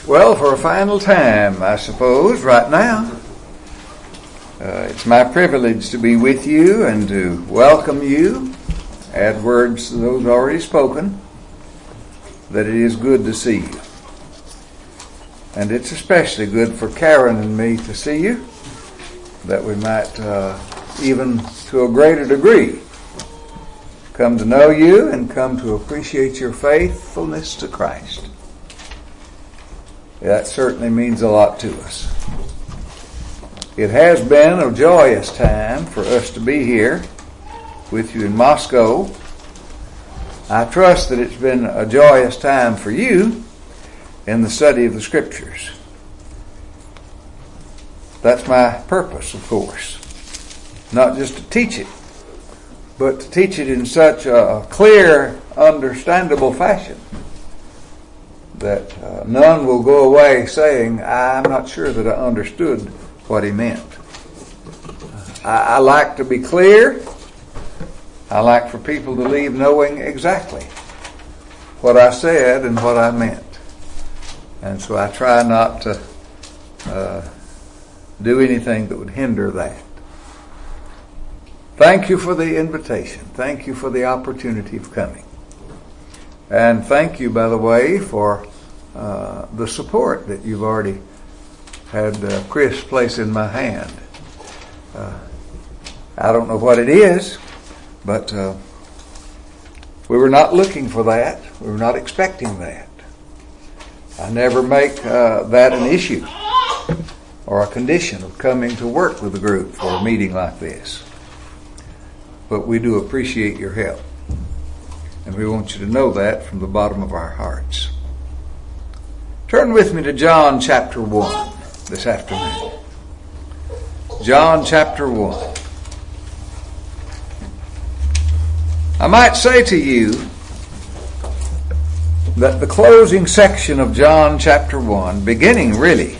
Well, for a final time, I suppose, right now, it's my privilege to be with you and to welcome you, add words to those already spoken, that it is good to see you. And it's especially good for Karen and me to see you, that we might, even to a greater degree, come to know you and come to appreciate your faithfulness to Christ. That certainly means a lot to us. It has been a joyous time for us to be here with you in Moscow. I trust that it's been a joyous time for you in the study of the Scriptures. That's my purpose, of course. Not just to teach it, but to teach it in such a clear, understandable fashion that none will go away saying, I'm not sure that I understood what he meant. I like to be clear. I like for people to leave knowing exactly what I said and what I meant. And so I try not to do anything that would hinder that. Thank you for the invitation. Thank you for the opportunity of coming. And thank you, by the way, for the support that you've already had Chris place in my hand. I don't know what it is, but we were not looking for that. We were not expecting that. I never make that an issue or a condition of coming to work with a group for a meeting like this. But we do appreciate your help. And we want you to know that from the bottom of our hearts. Turn with me to John chapter 1 this afternoon. John chapter 1. I might say to you that the closing section of John chapter 1, beginning really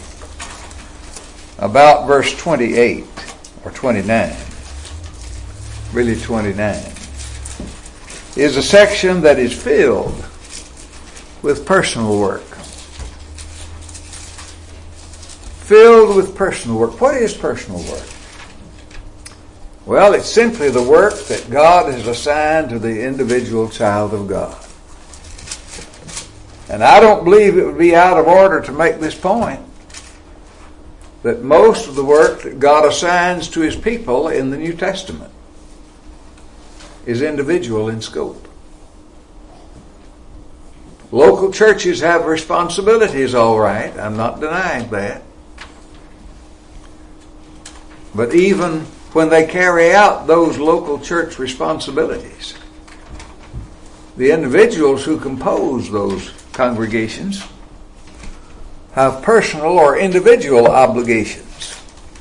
about verse 28 or 29, really 29, is a section that is filled with personal work. Filled with personal work. What is personal work? Well, it's simply the work that God has assigned to the individual child of God. And I don't believe it would be out of order to make this point that most of the work that God assigns to His people in the New Testament is individual in scope. Local churches have responsibilities, all right. I'm not denying that. But even when they carry out those local church responsibilities, the individuals who compose those congregations have personal or individual obligations.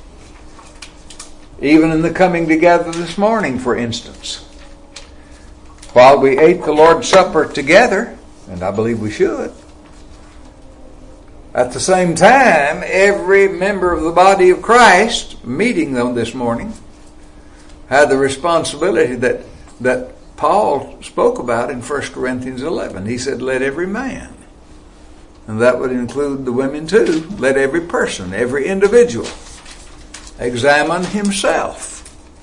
Even in the coming together this morning, for instance, while we ate the Lord's Supper together, and I believe we should, at the same time, every member of the body of Christ meeting them this morning had the responsibility that Paul spoke about in 1 Corinthians 11. He said, let every man, and that would include the women too, let every person, every individual, examine himself.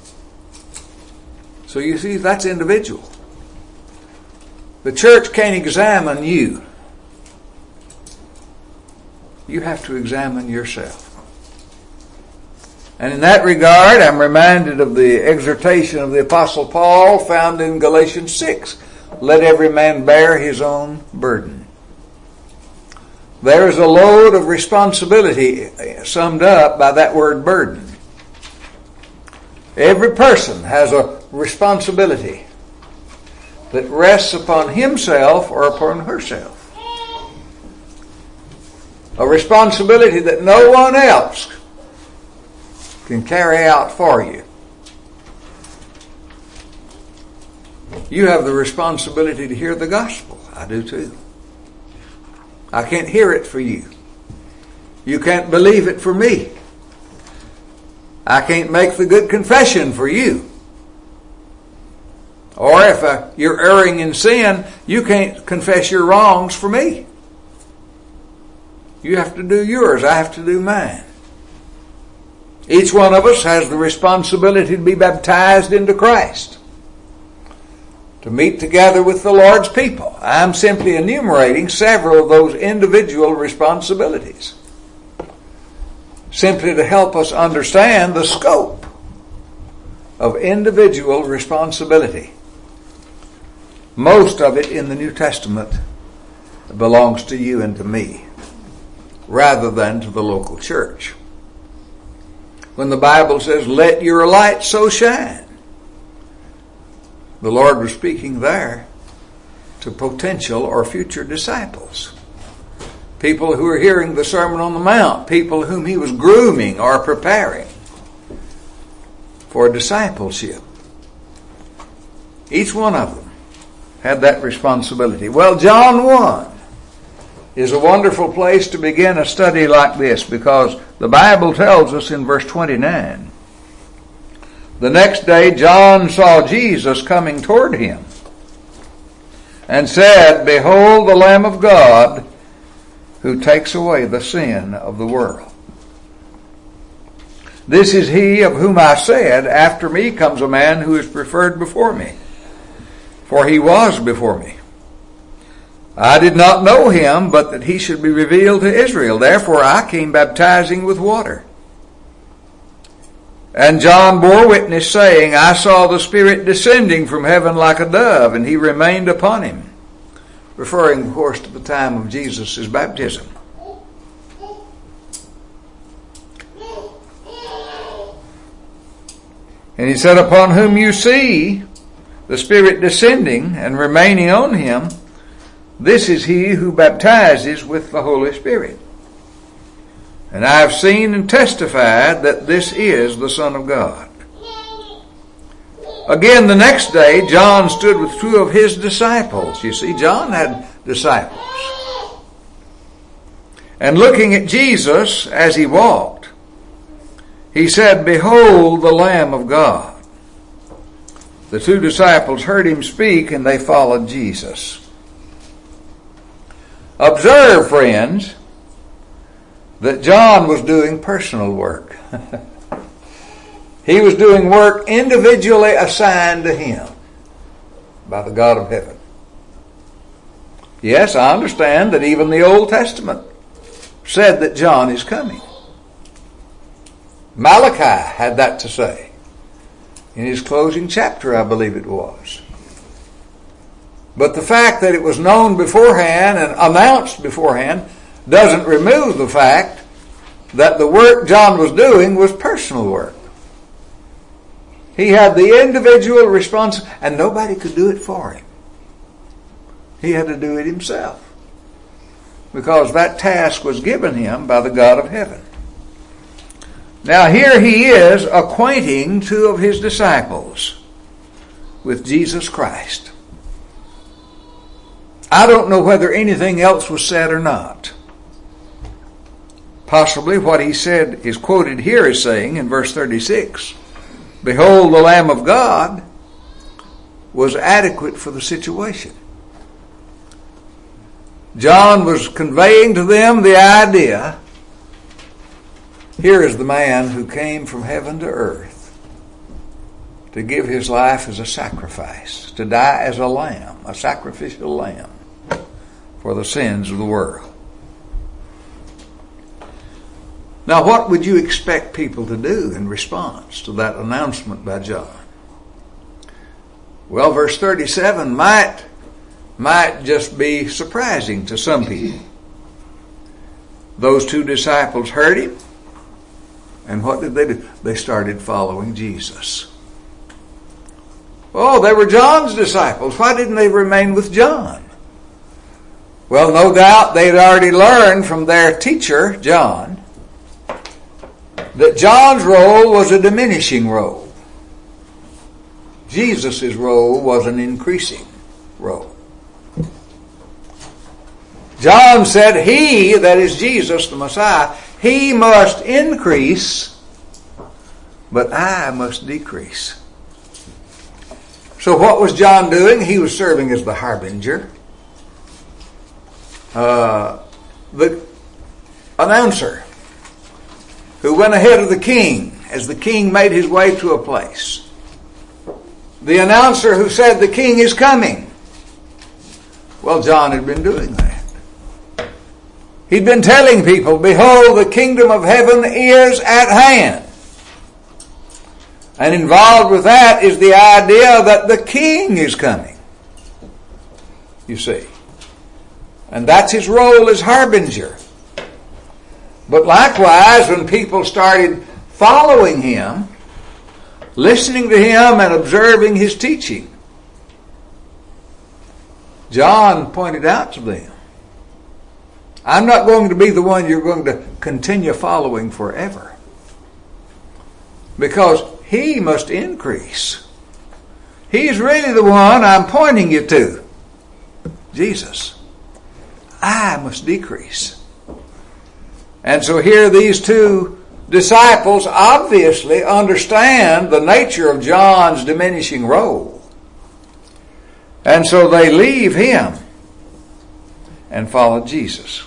So you see, that's individual. The church can't examine you. You have to examine yourself. And in that regard, I'm reminded of the exhortation of the Apostle Paul found in Galatians 6. Let every man bear his own burden. There is a load of responsibility summed up by that word burden. Every person has a responsibility that rests upon himself or upon herself. A responsibility that no one else can carry out for you. You have the responsibility to hear the gospel. I do too. I can't hear it for you. You can't believe it for me. I can't make the good confession for you. Or if you're erring in sin, you can't confess your wrongs for me. You have to do yours. I have to do mine. Each one of us has the responsibility to be baptized into Christ, to meet together with the Lord's people. I'm simply enumerating several of those individual responsibilities, simply to help us understand the scope of individual responsibility. Most of it in the New Testament belongs to you and to me, rather than to the local church. When the Bible says, "Let your light so shine," the Lord was speaking there to potential or future disciples. People who are hearing the Sermon on the Mount, people whom he was grooming or preparing for discipleship. Each one of them had that responsibility. Well, John 1 is a wonderful place to begin a study like this, because the Bible tells us in verse 29, "The next day John saw Jesus coming toward him and said, 'Behold the Lamb of God who takes away the sin of the world. This is he of whom I said, after me comes a man who is preferred before me, for he was before me. I did not know him, but that he should be revealed to Israel. Therefore I came baptizing with water. And John bore witness, saying, I saw the Spirit descending from heaven like a dove, and he remained upon him,'" referring, of course, to the time of Jesus' baptism. "And he said, Upon whom you see the Spirit descending and remaining on him, this is he who baptizes with the Holy Spirit. And I have seen and testified that this is the Son of God." Again, the next day, John stood with two of his disciples. You see, John had disciples. And looking at Jesus as he walked, he said, "Behold the Lamb of God." The two disciples heard him speak, and they followed Jesus. Observe, friends, that John was doing personal work. He was doing work individually assigned to him by the God of heaven. Yes, I understand that even the Old Testament said that John is coming. Malachi had that to say in his closing chapter, I believe it was. But the fact that it was known beforehand and announced beforehand doesn't remove the fact that the work John was doing was personal work. He had the individual response, and nobody could do it for him. He had to do it himself, because that task was given him by the God of heaven. Now here he is acquainting two of his disciples with Jesus Christ. I don't know whether anything else was said or not. Possibly what he said is quoted here as saying in verse 36, "Behold the Lamb of God," was adequate for the situation. John was conveying to them the idea, here is the man who came from heaven to earth to give his life as a sacrifice, to die as a lamb, a sacrificial lamb, for the sins of the world. Now, what would you expect people to do in response to that announcement by John? Well, verse 37 might just be surprising to some people. Those two disciples heard him, and what did they do? They started following Jesus. Oh, they were John's disciples. Why didn't they remain with John? Well, no doubt they'd already learned from their teacher, John, that John's role was a diminishing role. Jesus' role was an increasing role. John said he, that is Jesus the Messiah, he must increase, but I must decrease. So what was John doing? He was serving as the harbinger. announcer who went ahead of the king as the king made his way to a place. The announcer who said the king is coming. Well, John had been doing that. He'd been telling people, behold, the kingdom of heaven is at hand. And involved with that is the idea that the king is coming. You see. And that's his role as harbinger. But likewise, when people started following him, listening to him and observing his teaching, John pointed out to them, I'm not going to be the one you're going to continue following forever. Because he must increase. He's really the one I'm pointing you to. Jesus. I must decrease. And so here these two disciples obviously understand the nature of John's diminishing role. And so they leave him and follow Jesus.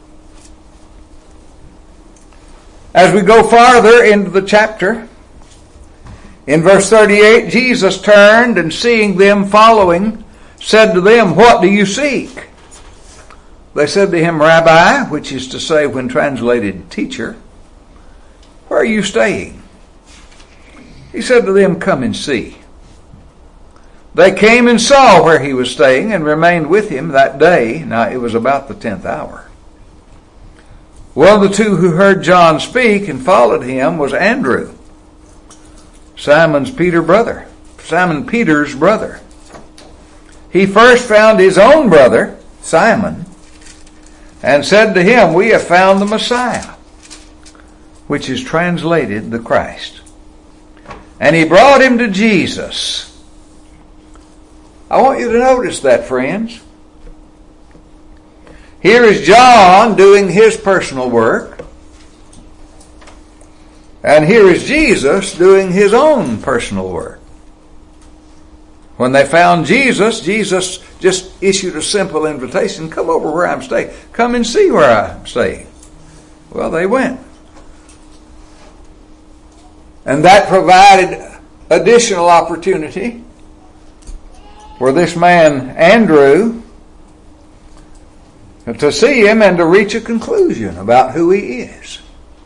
As we go farther into the chapter, in verse 38, Jesus turned and seeing them following, said to them, what do you seek? They said to him, Rabbi, which is to say, when translated, teacher, where are you staying? He said to them, come and see. They came and saw where he was staying and remained with him that day. Now it was about the 10th hour. One of the two who heard John speak and followed him was Andrew, Simon Peter's brother. He first found his own brother, Simon, and said to him, we have found the Messiah, which is translated the Christ. And he brought him to Jesus. I want you to notice that, friends. Here is John doing his personal work. And here is Jesus doing his own personal work. When they found Jesus, Jesus just issued a simple invitation, come over where I'm staying. Come and see where I'm staying. Well, they went. And that provided additional opportunity for this man, Andrew, to see him and to reach a conclusion about who he is.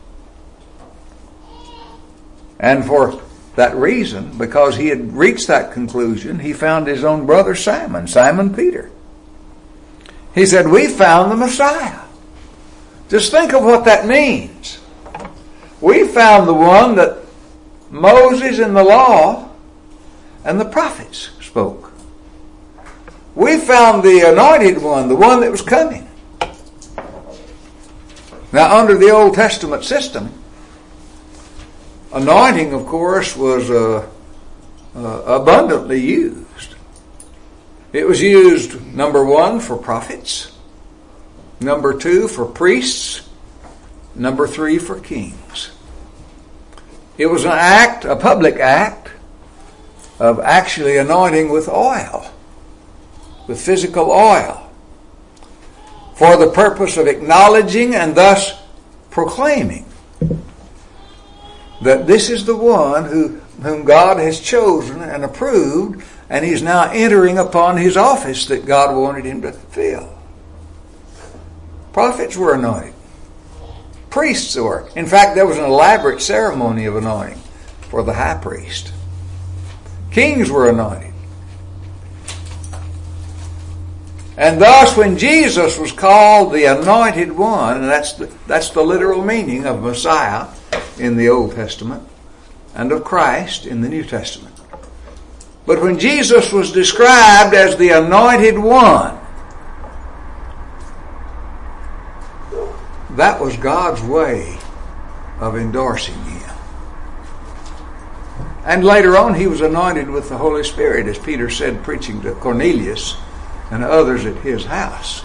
And for that reason, because he had reached that conclusion, he found his own brother Simon Peter. He said, we found the Messiah. Just think of what that means. We found the one that Moses in the law and the prophets spoke. We found the anointed one, the one that was coming. Now, under the Old Testament system, anointing, of course, was abundantly used. It was used, number one, for prophets, number two, for priests, number three, for kings. It was an act, a public act, of actually anointing with oil, with physical oil, for the purpose of acknowledging and thus proclaiming that this is the one whom God has chosen and approved, and he's now entering upon his office that God wanted him to fill. Prophets were anointed. Priests were. In fact, there was an elaborate ceremony of anointing for the high priest. Kings were anointed. And thus, when Jesus was called the Anointed One, and that's the literal meaning of Messiah in the Old Testament, and of Christ in the New Testament. But when Jesus was described as the Anointed One, that was God's way of endorsing him. And later on, he was anointed with the Holy Spirit, as Peter said, preaching to Cornelius and others at his house.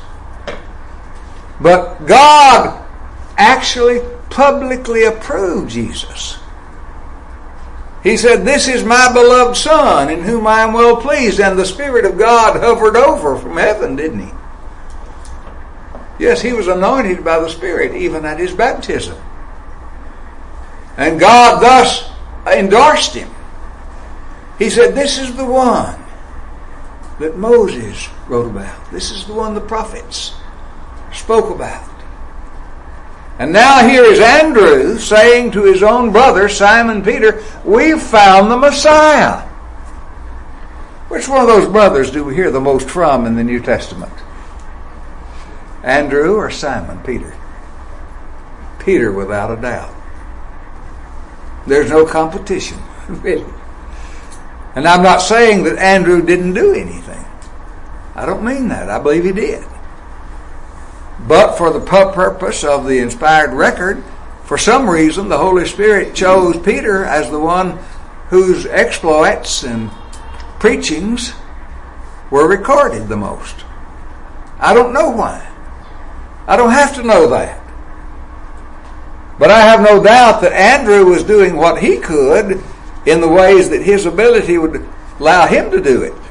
But God actually publicly approved Jesus. He said, this is my beloved Son, in whom I am well pleased. And the Spirit of God hovered over from heaven, didn't he? Yes, he was anointed by the Spirit even at his baptism. And God thus endorsed him. He said, this is the one that Moses wrote about. This is the one the prophets spoke about. And now here is Andrew saying to his own brother, Simon Peter, we've found the Messiah. Which one of those brothers do we hear the most from in the New Testament? Andrew or Simon Peter? Peter, without a doubt. There's no competition, really. And I'm not saying that Andrew didn't do anything. I don't mean that. I believe he did. But for the purpose of the inspired record, for some reason the Holy Spirit chose Peter as the one whose exploits and preachings were recorded the most. I don't know why. I don't have to know that. But I have no doubt that Andrew was doing what he could in the ways that his ability would allow him to do it.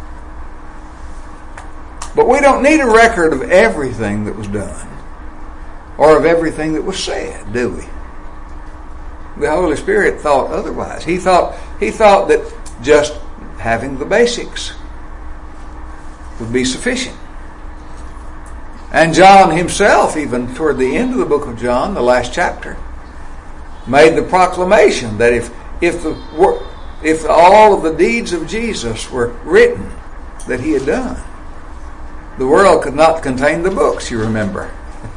But we don't need a record of everything that was done or of everything that was said, do we? The Holy Spirit thought otherwise. He thought that just having the basics would be sufficient. And John himself, even toward the end of the book of John, the last chapter, made the proclamation that if all of the deeds of Jesus were written that he had done, the world could not contain the books, you remember.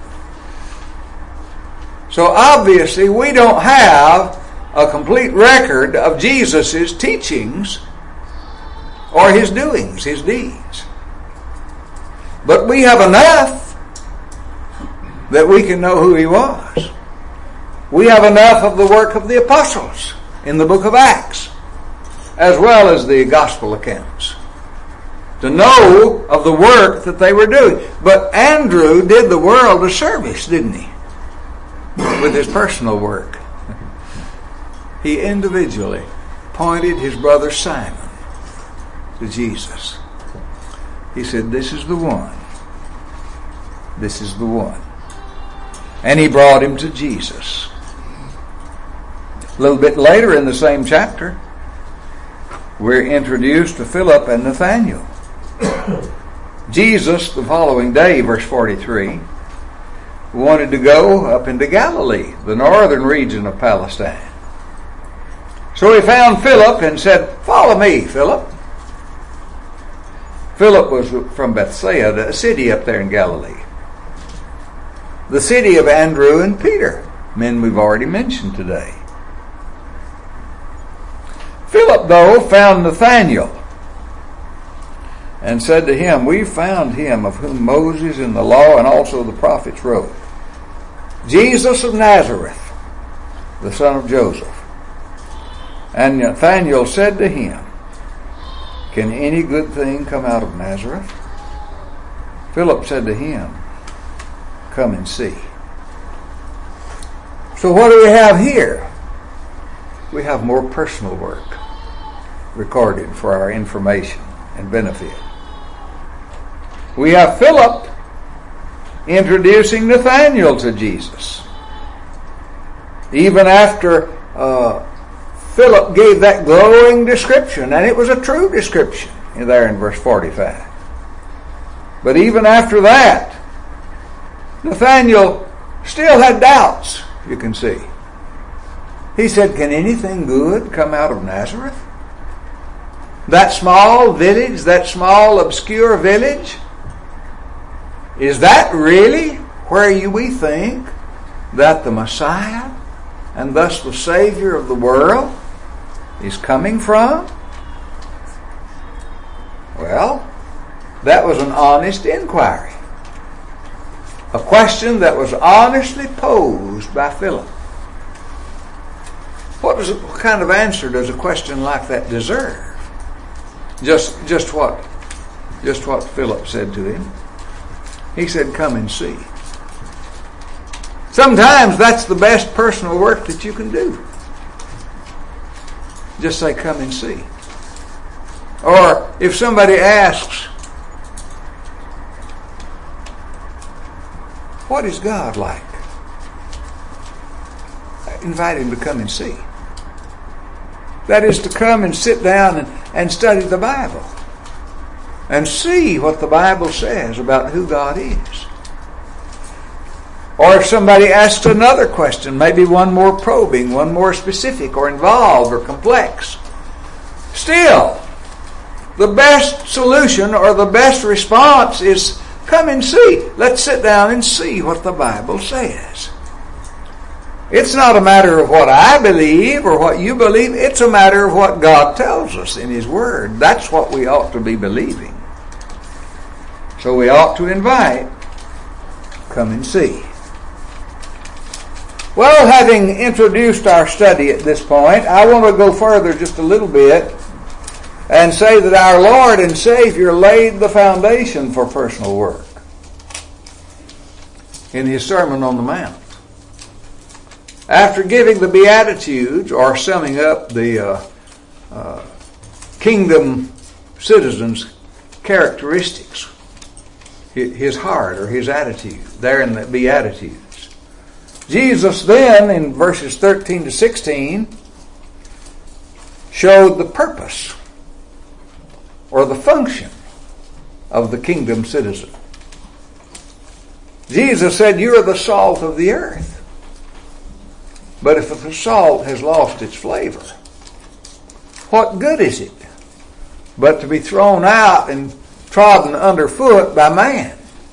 So obviously we don't have a complete record of Jesus' teachings or his doings, his deeds. But we have enough that we can know who he was. We have enough of the work of the apostles in the book of Acts, as well as the gospel accounts, to know of the work that they were doing. But Andrew did the world a service, didn't he? With his personal work. He individually pointed his brother Simon to Jesus. He said, this is the one. This is the one. And he brought him to Jesus. A little bit later in the same chapter, we're introduced to Philip and Nathanael. Jesus, the following day, verse 43, wanted to go up into Galilee, the northern region of Palestine. So he found Philip and said, follow me, Philip. Philip was from Bethsaida, a city up there in Galilee. The city of Andrew and Peter, men we've already mentioned today. Philip, though, found Nathanael and said to him, we found him of whom Moses in the law and also the prophets wrote, Jesus of Nazareth, the son of Joseph. And Nathanael said to him, can any good thing come out of Nazareth? Philip said to him, come and see. So what do we have here? We have more personal work recorded for our information and benefit. We have Philip introducing Nathanael to Jesus. Even after Philip gave that glowing description, and it was a true description there in verse 45. But even after that, Nathanael still had doubts, you can see. He said, can anything good come out of Nazareth? That small village, that small obscure village? Is that really where we think that the Messiah and thus the Savior of the world is coming from? Well, that was an honest inquiry. A question that was honestly posed by Philip. What kind of answer does a question like that deserve? Just what Philip said to him. He said, come and see. Sometimes that's the best personal work that you can do. Just say, come and see. Or if somebody asks, What is God like? Invite him to come and see. That is to come and sit down and study the Bible and see what the Bible says about who God is. Or if somebody asks another question, maybe one more probing, one more specific or involved or complex, still, the best solution or the best response is come and see. Let's sit down and see what the Bible says. It's not a matter of what I believe or what you believe. It's a matter of what God tells us in His Word. That's what we ought to be believing. So we ought to invite, come and see. Well, having introduced our study at this point, I want to go further just a little bit and say that our Lord and Savior laid the foundation for personal work in His Sermon on the Mount. After giving the Beatitudes, or summing up the kingdom citizens' characteristics, his heart or his attitude, there in the Beatitudes, Jesus then, in verses 13 to 16, showed the purpose or the function of the kingdom citizen. Jesus said, "You are the salt of the earth. But if the salt has lost its flavor, what good is it but to be thrown out and trodden underfoot by man?"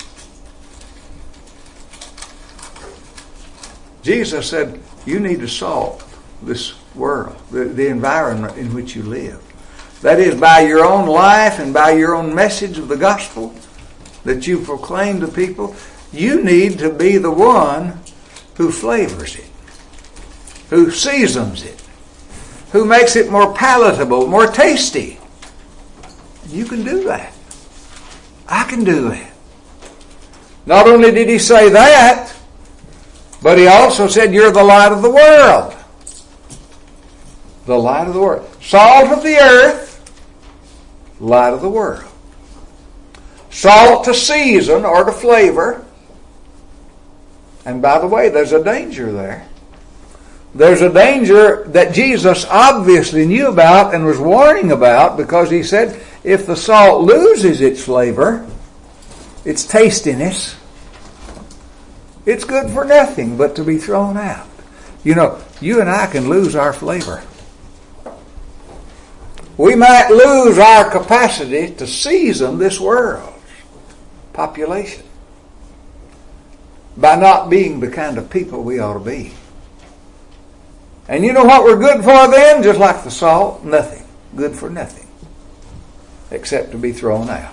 Jesus said, you need to salt this world, the environment in which you live. That is, by your own life and by your own message of the gospel that you proclaim to people, you need to be the one who flavors it, who seasons it, who makes it more palatable, more tasty. You can do that. I can do that. Not only did He say that, but He also said, you're the light of the world. The light of the world. Salt of the earth, light of the world. Salt to season or to flavor. And by the way, there's a danger there. There's a danger that Jesus obviously knew about and was warning about, because He said, if the salt loses its flavor, its tastiness, it's good for nothing but to be thrown out. You know, you and I can lose our flavor. We might lose our capacity to season this world's population by not being the kind of people we ought to be. And you know what we're good for then? Just like the salt, nothing. Good for nothing. Except to be thrown out.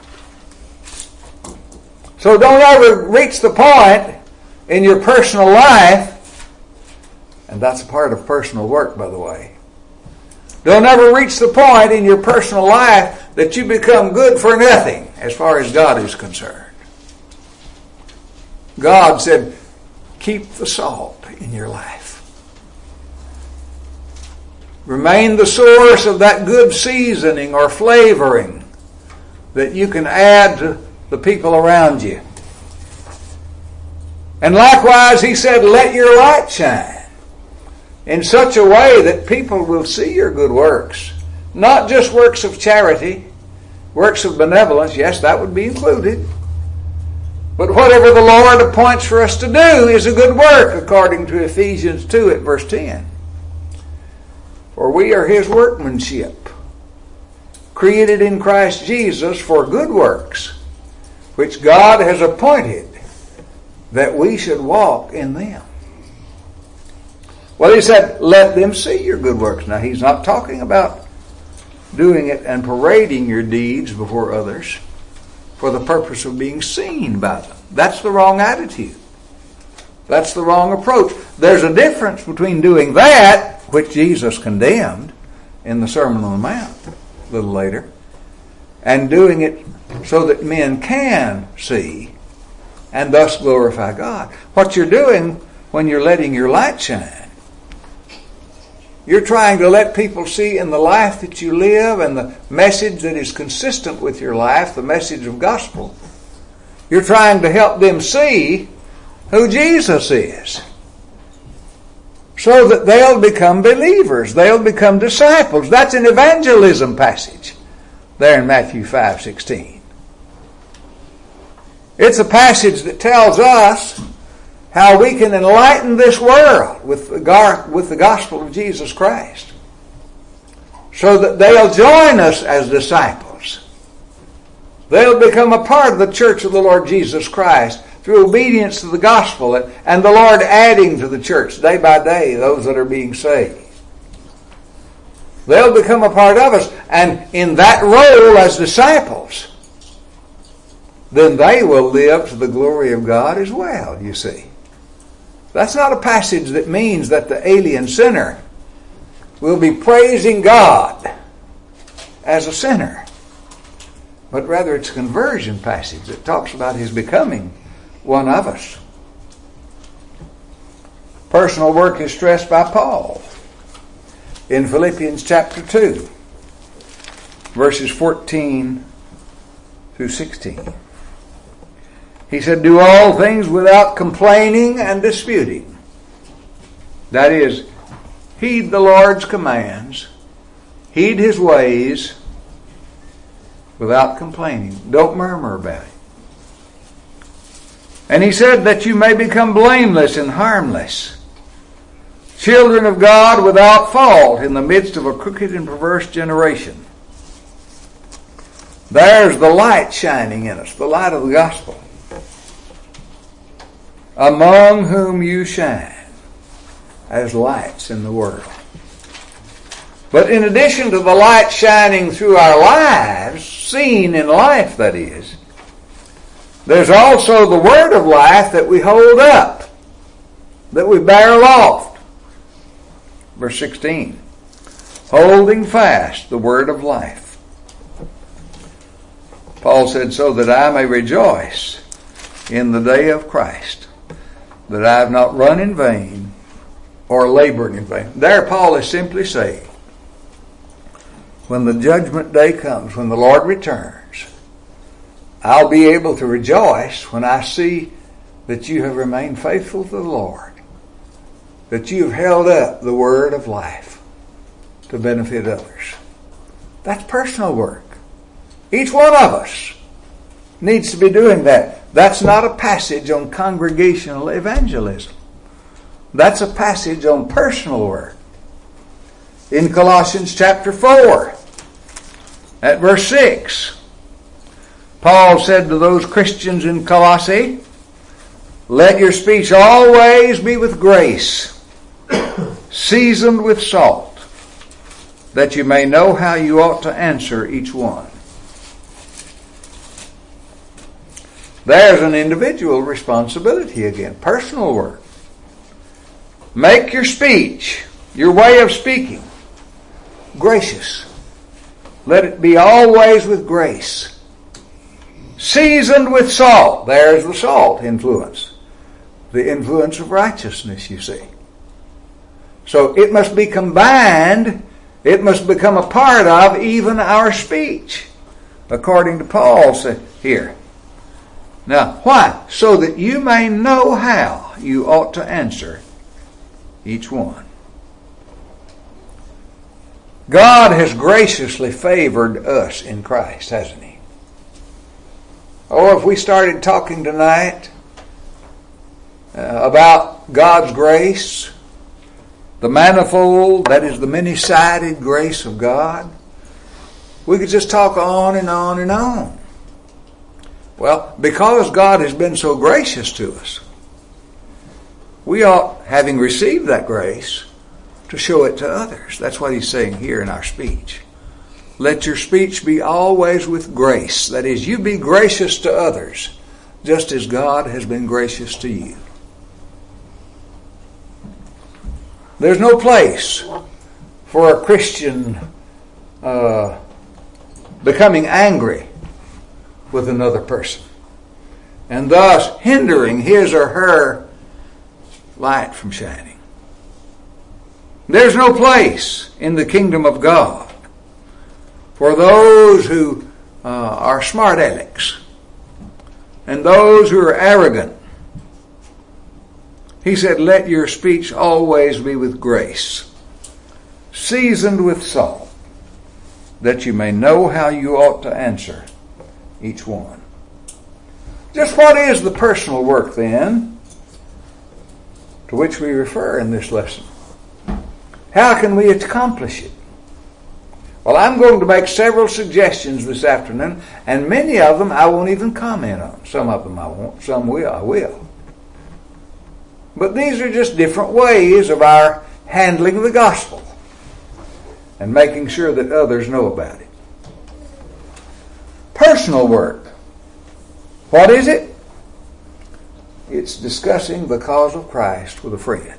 So don't ever reach the point in your personal life, and that's a part of personal work, by the way. Don't ever reach the point in your personal life that you become good for nothing as far as God is concerned. God said, keep the salt in your life. Remain the source of that good seasoning or flavoring that you can add to the people around you. And likewise, He said, let your light shine in such a way that people will see your good works. Not just works of charity, works of benevolence. Yes, that would be included. But whatever the Lord appoints for us to do is a good work, according to Ephesians 2 at verse 10. For we are His workmanship, created in Christ Jesus for good works, which God has appointed that we should walk in them. Well, He said, let them see your good works. Now, He's not talking about doing it and parading your deeds before others for the purpose of being seen by them. That's the wrong attitude. That's the wrong approach. There's a difference between doing that, which Jesus condemned in the Sermon on the Mount a little later, and doing it so that men can see and thus glorify God. What you're doing when you're letting your light shine, you're trying to let people see in the life that you live and the message that is consistent with your life, the message of gospel. You're trying to help them see who Jesus is, so that they'll become believers. They'll become disciples. That's an evangelism passage there in Matthew 5:16. It's a passage that tells us how we can enlighten this world with the gospel of Jesus Christ, so that they'll join us as disciples. They'll become a part of the church of the Lord Jesus Christ through obedience to the gospel, and the Lord adding to the church day by day those that are being saved. They'll become a part of us, and in that role as disciples, then they will live to the glory of God as well, you see. That's not a passage that means that the alien sinner will be praising God as a sinner, but rather it's a conversion passage that talks about his becoming one of us. Personal work is stressed by Paul in Philippians chapter 2, verses 14 through 16. He said, "Do all things without complaining and disputing." That is, heed the Lord's commands, heed his ways without complaining. Don't murmur about it. And he said that you may become blameless and harmless, children of God without fault in the midst of a crooked and perverse generation. There's the light shining in us, the light of the gospel, among whom you shine as lights in the world. But in addition to the light shining through our lives, seen in life that is, there's also the word of life that we hold up, that we bear aloft. Verse 16, holding fast the word of life. Paul said, so that I may rejoice in the day of Christ, that I have not run in vain or labored in vain. There Paul is simply saying, when the judgment day comes, when the Lord returns, I'll be able to rejoice when I see that you have remained faithful to the Lord, that you've held up the word of life to benefit others. That's personal work. Each one of us needs to be doing that. That's not a passage on congregational evangelism. That's a passage on personal work. In Colossians chapter 4, at verse 6, Paul said to those Christians in Colossae, let your speech always be with grace, seasoned with salt, that you may know how you ought to answer each one. There's an individual responsibility again, personal work. Make your speech, your way of speaking, gracious. Let it be always with grace. Seasoned with salt. There's the salt influence. The influence of righteousness, you see. So it must be combined. It must become a part of even our speech, according to Paul here. Now, why? So that you may know how you ought to answer each one. God has graciously favored us in Christ, hasn't He? Oh, if we started talking tonight about God's grace, the manifold, that is the many-sided grace of God, we could just talk on and on and on. Well, because God has been so gracious to us, we ought, having received that grace, to show it to others. That's what he's saying here in our speech. Let your speech be always with grace. That is, you be gracious to others, just as God has been gracious to you. There's no place for a Christian becoming angry with another person, and thus hindering his or her light from shining. There's no place in the kingdom of God for those who are smart alecks and those who are arrogant He said, let your speech always be with grace, seasoned with salt, that you may know how you ought to answer each one. Just what is the personal work then, to which we refer in this lesson? How can we accomplish it? Well, I'm going to make several suggestions this afternoon, and many of them I won't even comment on. Some of them I won't, some I will. But these are just different ways of our handling the gospel and making sure that others know about it. Personal work. What is it? It's discussing the cause of Christ with a friend.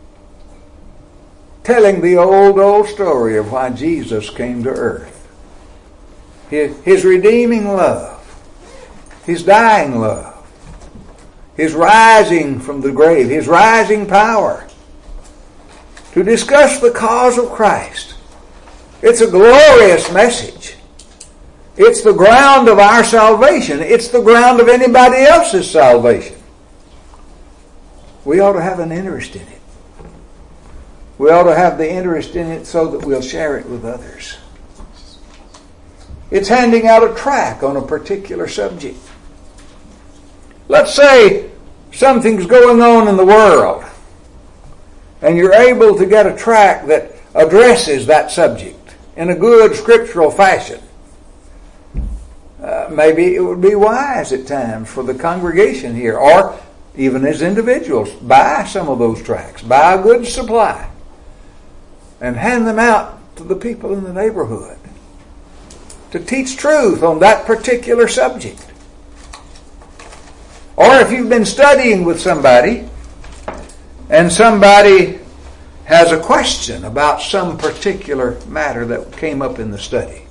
Telling the old story of why Jesus came to earth. His redeeming love. His dying love. His rising from the grave. His rising power. To discuss the cause of Christ. It's a glorious message. It's the ground of our salvation. It's the ground of anybody else's salvation. We ought to have an interest in it. We ought to have the interest in it so that we'll share it with others. It's handing out a tract on a particular subject. Let's say something's going on in the world and you're able to get a tract that addresses that subject in a good scriptural fashion. Maybe it would be wise at times for the congregation here, or even as individuals, buy some of those tracts, buy a good supply, and hand them out to the people in the neighborhood to teach truth on that particular subject. Or if you've been studying with somebody and somebody has a question about some particular matter that came up in the study,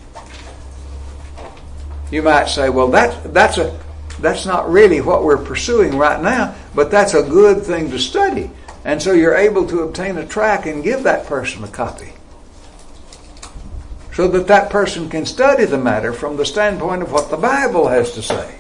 you might say, well, that's not really what we're pursuing right now, but that's a good thing to study. And so you're able to obtain a tract and give that person a copy, so that that person can study the matter from the standpoint of what the Bible has to say.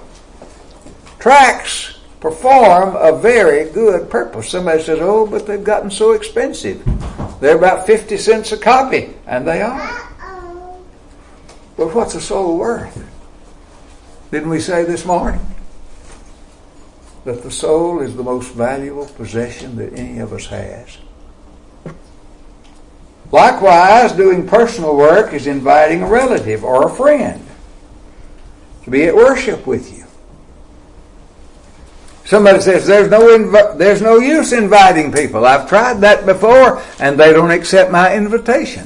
Tracts perform a very good purpose. Somebody says, oh, but they've gotten so expensive. They're about 50 cents a copy, and they are. But what's a soul worth? Didn't we say this morning that the soul is the most valuable possession that any of us has? Likewise, doing personal work is inviting a relative or a friend to be at worship with you. Somebody says, there's no use inviting people. I've tried that before and they don't accept my invitation.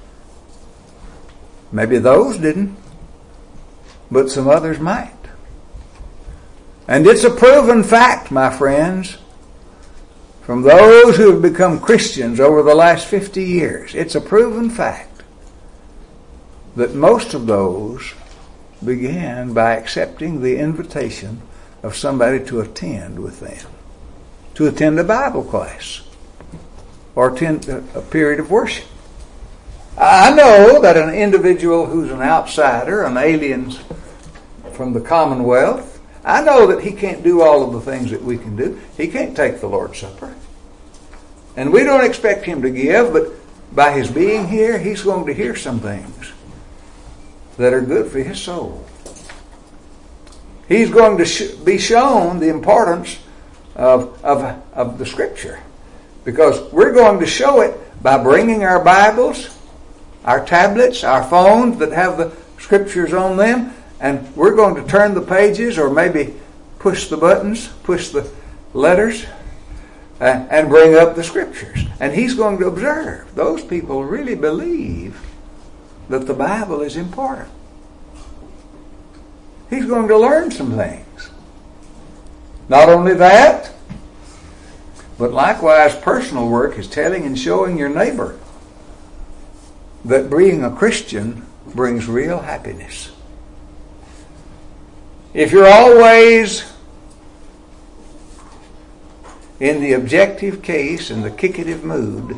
Maybe those didn't, but some others might. And it's a proven fact, my friends, from those who have become Christians over the last 50 years. It's a proven fact that most of those began by accepting the invitation of somebody to attend with them, to attend a Bible class or attend a period of worship. I know that an individual who's an outsider, an alien from the Commonwealth, I know that he can't do all of the things that we can do. He can't take the Lord's Supper. And we don't expect him to give, but by his being here, he's going to hear some things that are good for his soul. He's going to be shown the importance of the Scripture, because we're going to show it by bringing our Bibles, our tablets, our phones that have the Scriptures on them, and we're going to turn the pages or maybe push the buttons, push the letters, and bring up the Scriptures. And he's going to observe. Those people really believe that the Bible is important. He's going to learn some things. Not only that, but likewise personal work is telling and showing your neighbor that being a Christian brings real happiness. If you're always in the objective case and the kickative mood,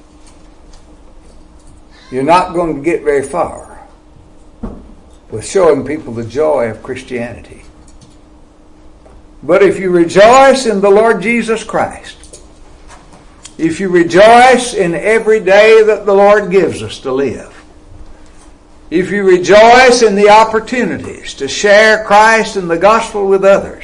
you're not going to get very far with showing people the joy of Christianity. But if you rejoice in the Lord Jesus Christ, if you rejoice in every day that the Lord gives us to live, if you rejoice in the opportunities to share Christ and the gospel with others,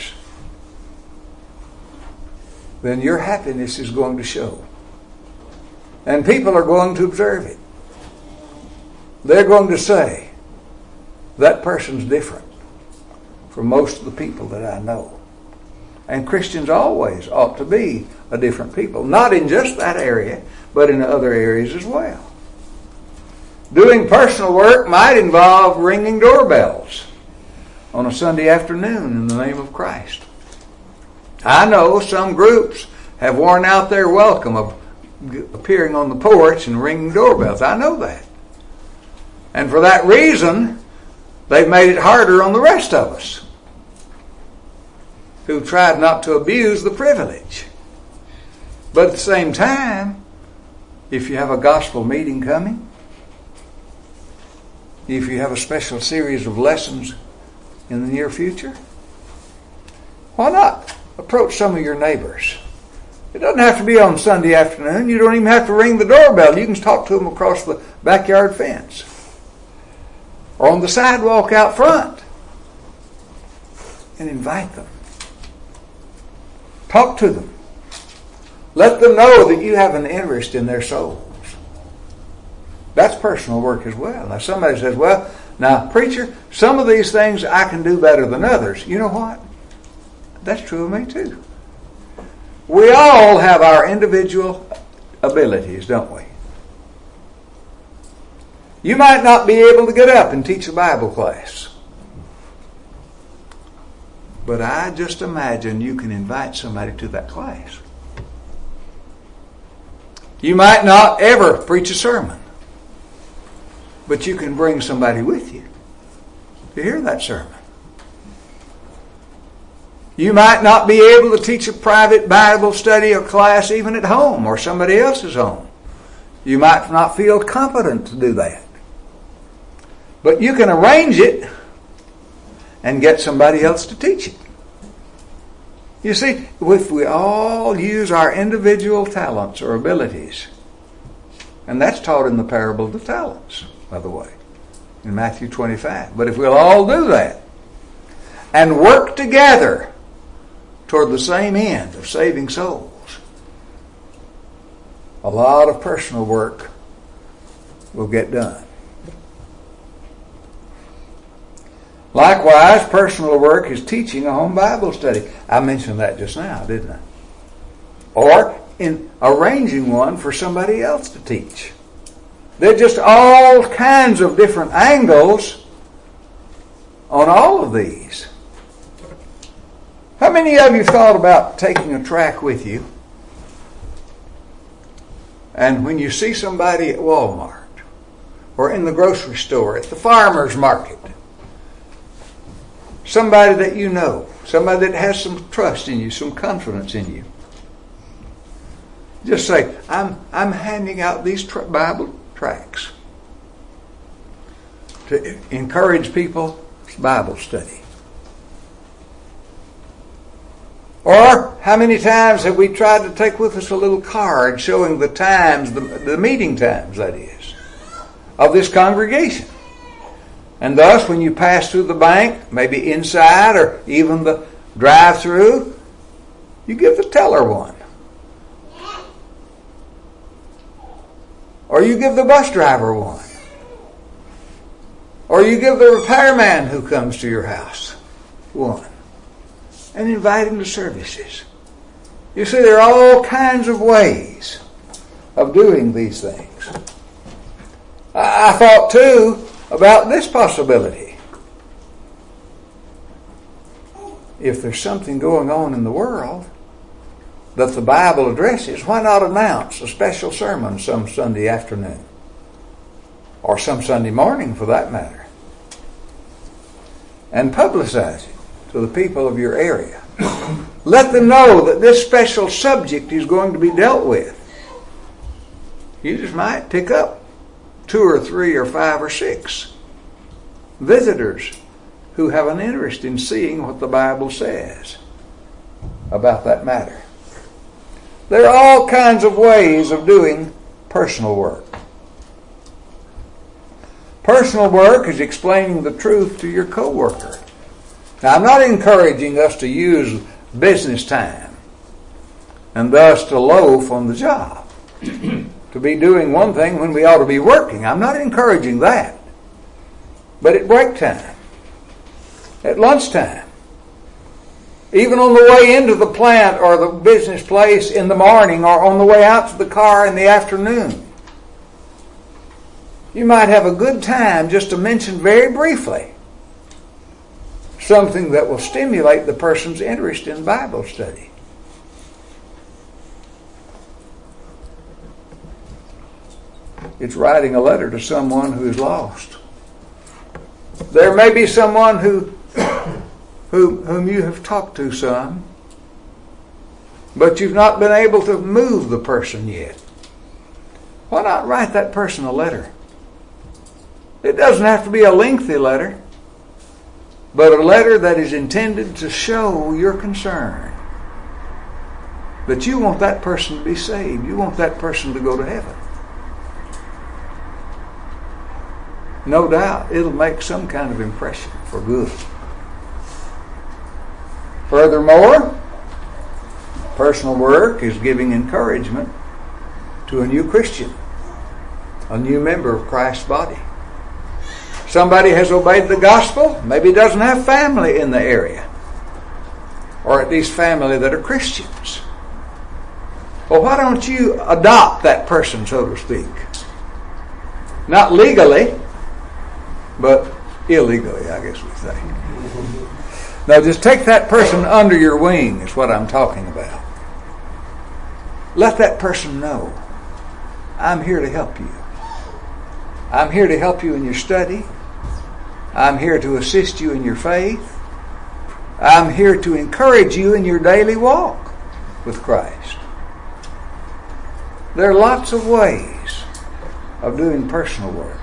then your happiness is going to show. And people are going to observe it. They're going to say, that person's different from most of the people that I know. And Christians always ought to be a different people. Not in just that area, but in other areas as well. Doing personal work might involve ringing doorbells on a Sunday afternoon in the name of Christ. I know some groups have worn out their welcome of appearing on the porch and ringing doorbells. I know that. And for that reason, they've made it harder on the rest of us who tried not to abuse the privilege. But at the same time, if you have a gospel meeting coming, if you have a special series of lessons in the near future, why not approach some of your neighbors? It doesn't have to be on Sunday afternoon. You don't even have to ring the doorbell. You can talk to them across the backyard fence or on the sidewalk out front and invite them. Talk to them. Let them know that you have an interest in their souls. That's personal work as well. Now somebody says, well, now preacher, some of these things I can do better than others. You know what? That's true of me too. We all have our individual abilities, don't we? You might not be able to get up and teach a Bible class. But I just imagine you can invite somebody to that class. You might not ever preach a sermon. But you can bring somebody with you to hear that sermon. You might not be able to teach a private Bible study or class even at home or somebody else's home. You might not feel competent to do that. But you can arrange it and get somebody else to teach it. You see, if we all use our individual talents or abilities, and that's taught in the parable of the talents, by the way, in Matthew 25. But if we'll all do that and work together toward the same end of saving souls, a lot of personal work will get done. Likewise, personal work is teaching a home Bible study. I mentioned that just now, didn't I? Or in arranging one for somebody else to teach. There are just all kinds of different angles on all of these. How many of you thought about taking a tract with you, and when you see somebody at Walmart or in the grocery store, at the farmer's market, somebody that you know, somebody that has some trust in you, some confidence in you, just say, I'm handing out these Bible tracts to encourage people's Bible study. Or how many times have we tried to take with us a little card showing the times, the meeting times, that is, of this congregation? And thus, when you pass through the bank, maybe inside or even the drive-through, you give the teller one. Or you give the bus driver one. Or you give the repairman who comes to your house one. And invite him to services. You see, there are all kinds of ways of doing these things. I thought, too, about this possibility. If there's something going on in the world that the Bible addresses, why not announce a special sermon some Sunday afternoon? Or some Sunday morning, for that matter. And publicize it to the people of your area. Let them know that this special subject is going to be dealt with. You just might pick up 2 or 3 or 5 or 6 visitors who have an interest in seeing what the Bible says about that matter. There are all kinds of ways of doing personal work. Personal work is explaining the truth to your coworker. Now, I'm not encouraging us to use business time and thus to loaf on the job, to be doing one thing when we ought to be working. I'm not encouraging that. But at break time, at lunchtime, even on the way into the plant or the business place in the morning, or on the way out to the car in the afternoon, you might have a good time just to mention very briefly something that will stimulate the person's interest in Bible study. It's writing a letter to someone who is lost. There may be someone whom you have talked to some, but you've not been able to move the person yet. Why not write that person a letter? It doesn't have to be a lengthy letter, but a letter that is intended to show your concern, that you want that person to be saved. You want that person to go to heaven. No doubt it'll make some kind of impression for good. Furthermore, personal work is giving encouragement to a new Christian, a new member of Christ's body. Somebody has obeyed the gospel, maybe doesn't have family in the area, or at least family that are Christians. Well, why don't you adopt that person, so to speak? Not legally, but illegally, I guess we say. Now, just take that person under your wing is what I'm talking about. Let that person know, I'm here to help you. I'm here to help you in your study. I'm here to assist you in your faith. I'm here to encourage you in your daily walk with Christ. There are lots of ways of doing personal work.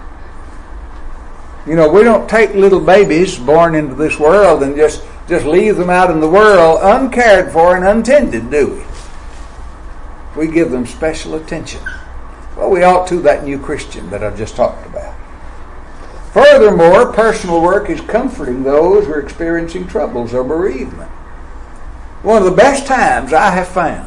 You know, we don't take little babies born into this world and just leave them out in the world uncared for and untended, do we? We give them special attention. Well, we ought to that new Christian that I've just talked about. Furthermore, personal work is comforting those who are experiencing troubles or bereavement. One of the best times I have found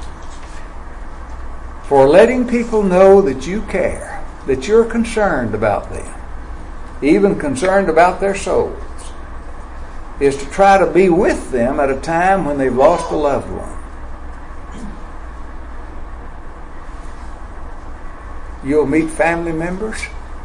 for letting people know that you care, that you're concerned about them, even concerned about their souls, is to try to be with them at a time when they've lost a loved one. You'll meet family members,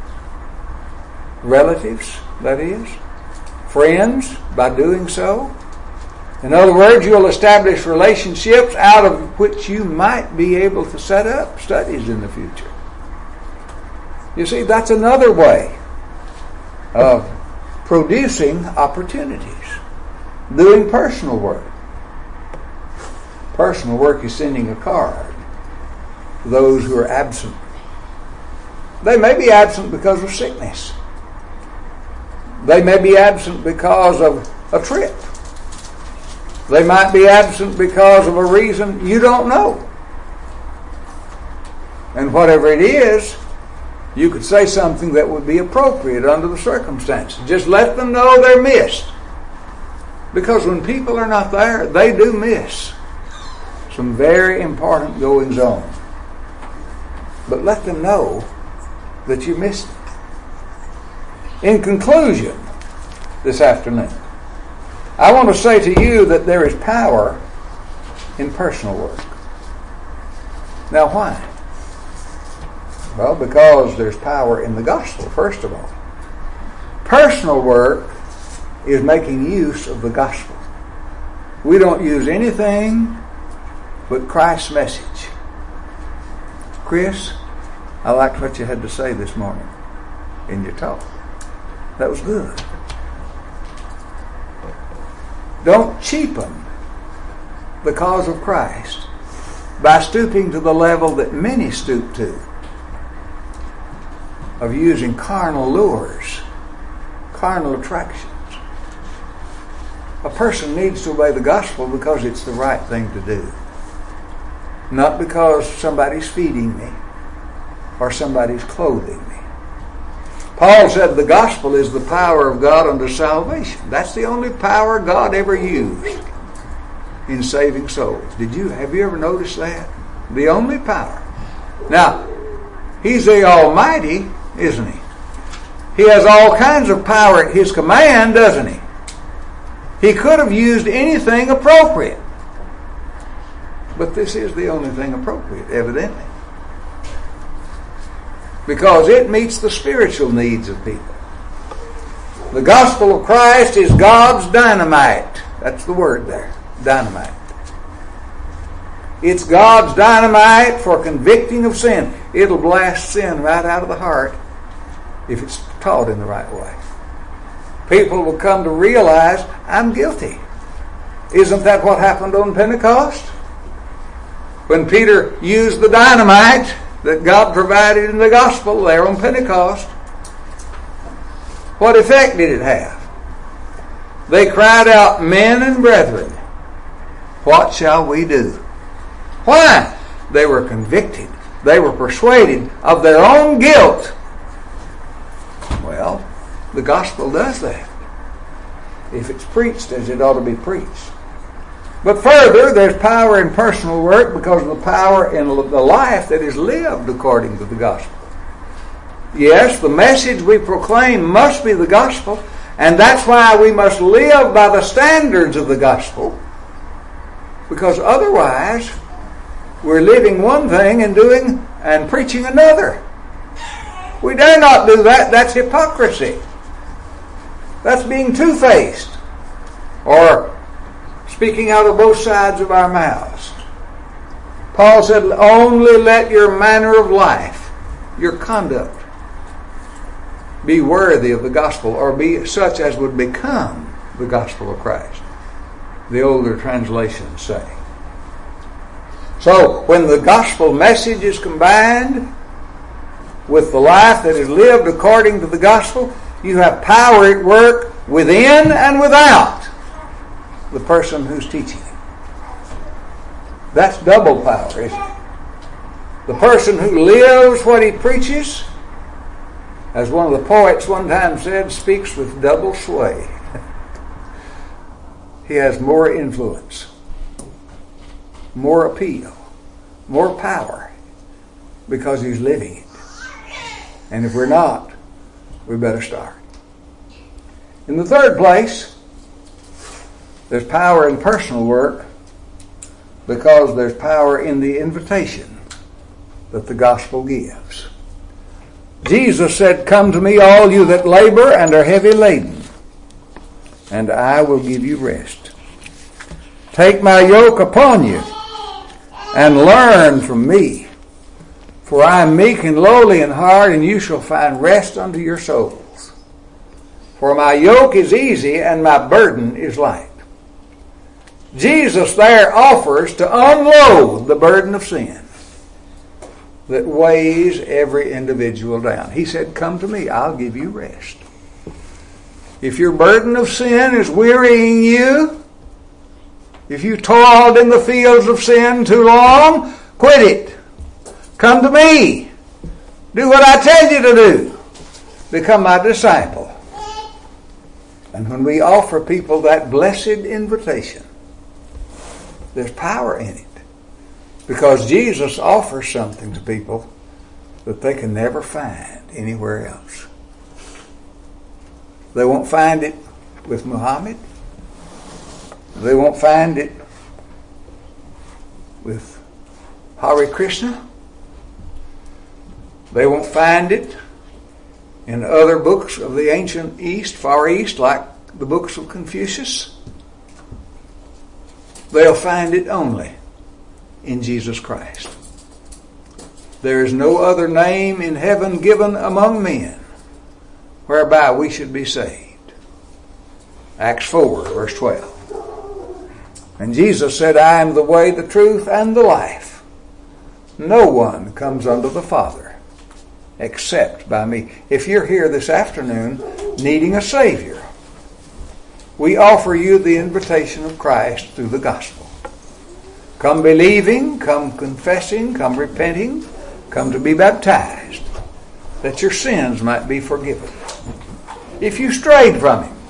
relatives, that is, friends by doing so. In other words, you'll establish relationships out of which you might be able to set up studies in the future. You see, that's another way of producing opportunities, doing personal work. Personal work is sending a card to those who are absent. They may be absent because of sickness. They may be absent because of a trip. They might be absent because of a reason you don't know. And whatever it is, you could say something that would be appropriate under the circumstances. Just let them know they're missed. Because when people are not there, they do miss some very important goings on. But let them know that you missed it. In conclusion, this afternoon, I want to say to you that there is power in personal work. Now, why? Well, because there's power in the gospel, first of all. Personal work is making use of the gospel. We don't use anything but Christ's message. Chris, I liked what you had to say this morning in your talk. That was good. Don't cheapen the cause of Christ by stooping to the level that many stoop to, of using carnal lures, carnal attractions. A person needs to obey the gospel because it's the right thing to do. Not because somebody's feeding me or somebody's clothing me. Paul said the gospel is the power of God unto salvation. That's the only power God ever used in saving souls. Have you ever noticed that? The only power. Now, He's the Almighty, isn't He? He has all kinds of power at His command, doesn't He? He could have used anything appropriate. But this is the only thing appropriate, evidently. Because it meets the spiritual needs of people. The gospel of Christ is God's dynamite. That's the word there, dynamite. It's God's dynamite for convicting of sin. It'll blast sin right out of the heart if it's taught in the right way. People will come to realize, I'm guilty. Isn't that what happened on Pentecost? When Peter used the dynamite that God provided in the gospel there on Pentecost, what effect did it have? They cried out, men and brethren, what shall we do? Why? They were convicted. They were persuaded of their own guilt. Well, the gospel does that, if it's preached as it ought to be preached. But further, there's power in personal work because of the power in the life that is lived according to the gospel. Yes, the message we proclaim must be the gospel, and that's why we must live by the standards of the gospel, because otherwise we're living one thing and doing and preaching another. We dare not do that. That's hypocrisy. That's being two-faced, or speaking out of both sides of our mouths. Paul said, only let your manner of life, your conduct, be worthy of the gospel, or be such as would become the gospel of Christ, the older translations say. So, when the gospel message is combined with the life that is lived according to the gospel, you have power at work within and without the person who's teaching it. That's double power, isn't it? The person who lives what he preaches, as one of the poets one time said, speaks with double sway. He has more influence, more appeal, more power, because he's living it. And if we're not, we better start. In the third place, there's power in personal work because there's power in the invitation that the gospel gives. Jesus said, come to me, all you that labor and are heavy laden, and I will give you rest. Take my yoke upon you and learn from me, for I am meek and lowly in heart, and you shall find rest unto your souls. For my yoke is easy and my burden is light. Jesus there offers to unload the burden of sin that weighs every individual down. He said, come to me, I'll give you rest. If your burden of sin is wearying you, if you toiled in the fields of sin too long, quit it. Come to me. Do what I tell you to do. Become my disciple. And when we offer people that blessed invitation, there's power in it. Because Jesus offers something to people that they can never find anywhere else. They won't find it with Muhammad. They won't find it with Hare Krishna. They won't find it in other books of the ancient East, Far East, like the books of Confucius. They'll find it only in Jesus Christ. There is no other name in heaven given among men whereby we should be saved. Acts 4, verse 12. And Jesus said, I am the way, the truth, and the life. No one comes unto the Father except by me. If you're here this afternoon needing a Savior, we offer you the invitation of Christ through the gospel. Come believing, come confessing, come repenting, come to be baptized, that your sins might be forgiven. If you strayed from Him,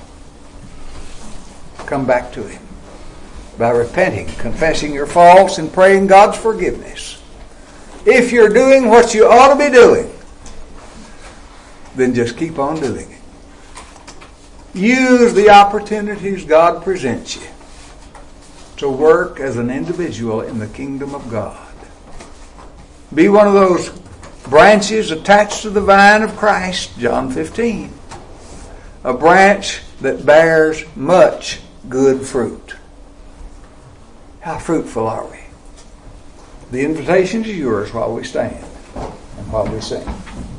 come back to Him by repenting, confessing your faults, and praying God's forgiveness. If you're doing what you ought to be doing, then just keep on doing it. Use the opportunities God presents you to work as an individual in the kingdom of God. Be one of those branches attached to the vine of Christ, John 15. A branch that bears much good fruit. How fruitful are we? The invitation is yours while we stand and while we sing.